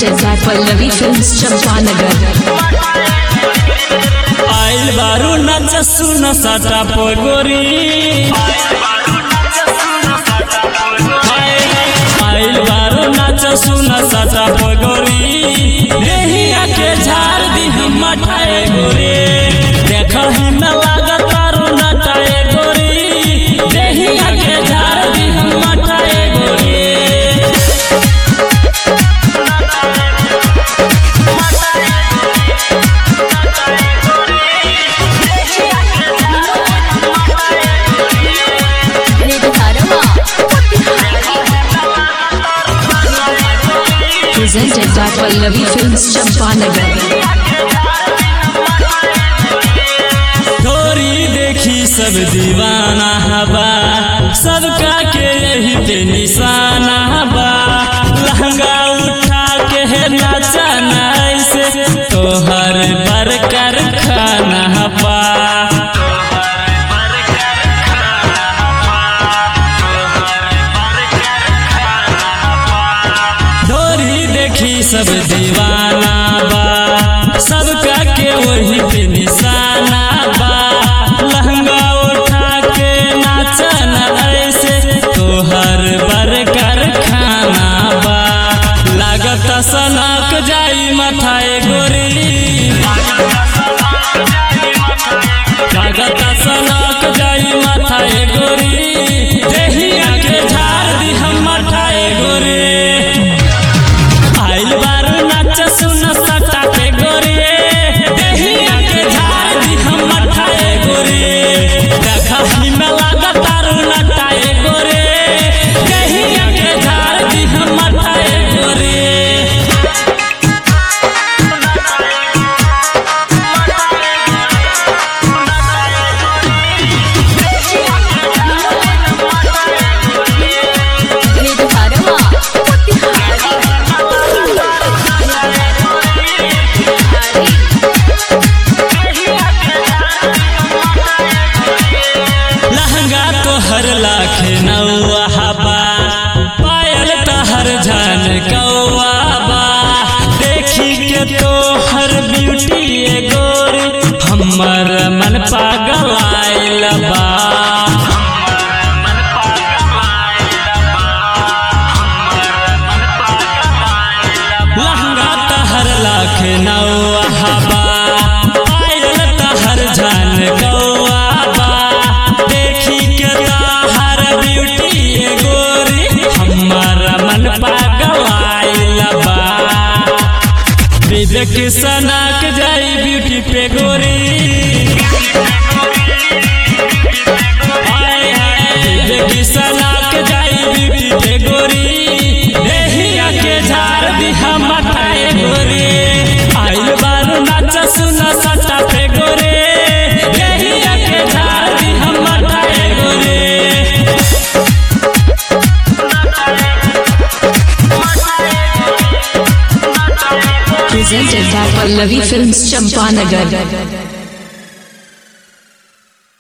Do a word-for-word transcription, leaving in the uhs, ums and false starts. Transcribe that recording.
presented by Pallavi Films Champanagar. आइल बारू नच सुन सटा पोगोरी, आइल बारू नच सुन सटा पोगोरी, देहिया के झाड़ दी हम मठाए गोरी, देखा ही न लागा तारू नटाए गोरी, देहिया के झाड़ दी हम मठाए गोरी। Presented by Pallavi Films Champanagar. गोरी देखी सब दीवाना हवा, सबका के यही पे निशाना हवा, लहंगा उठा के है नाचना ऐसे तोहर बरकर खाना हवा। गोरी देखी सब दीवाना बा, सबका के वही पे निशाना बा, लहंगा उठा के नाचना ऐसे तोहर बरकर खाना बा, लागत सनक जाई मथाए गोरी, लागत सनक जाई मथाए गोरी, देहिया के झाड़ दी हम मठाए गोरी। आइल बारू नच सुन सटा पे गोरी, देहिया के झाड़ दी हम मठाए गोरी, देखा ही न लागा तारू नटाए गोरी, देहिया के झाड़ दी हम मठाए गोरी। लहंगा तोहर लाख नौआ हवा, पायल तहर झन कौआ बा, देखी के तोहर ब्यूटी ए गोरी, हमर मन पागल आइल बा। लहंगा तहर लाख नौआ हवा, पायल तहर झन कौआ बा, देखी के तहर ब्यूटी ए गोरी, हमर मन पागल आइल बा। विवेक सनक जाई ब्यूटी पे गोरी, हाय हाय विवेक सनक जाई ब्यूटी पे गोरी, देहिया के झाड़ दी हम मठाए गोरी। आइल बारू नच सुन सटा पे गोरी, देहिया के झाड़ दी हम मठाए गोरी। Presented by Pallavi Films Champanagar.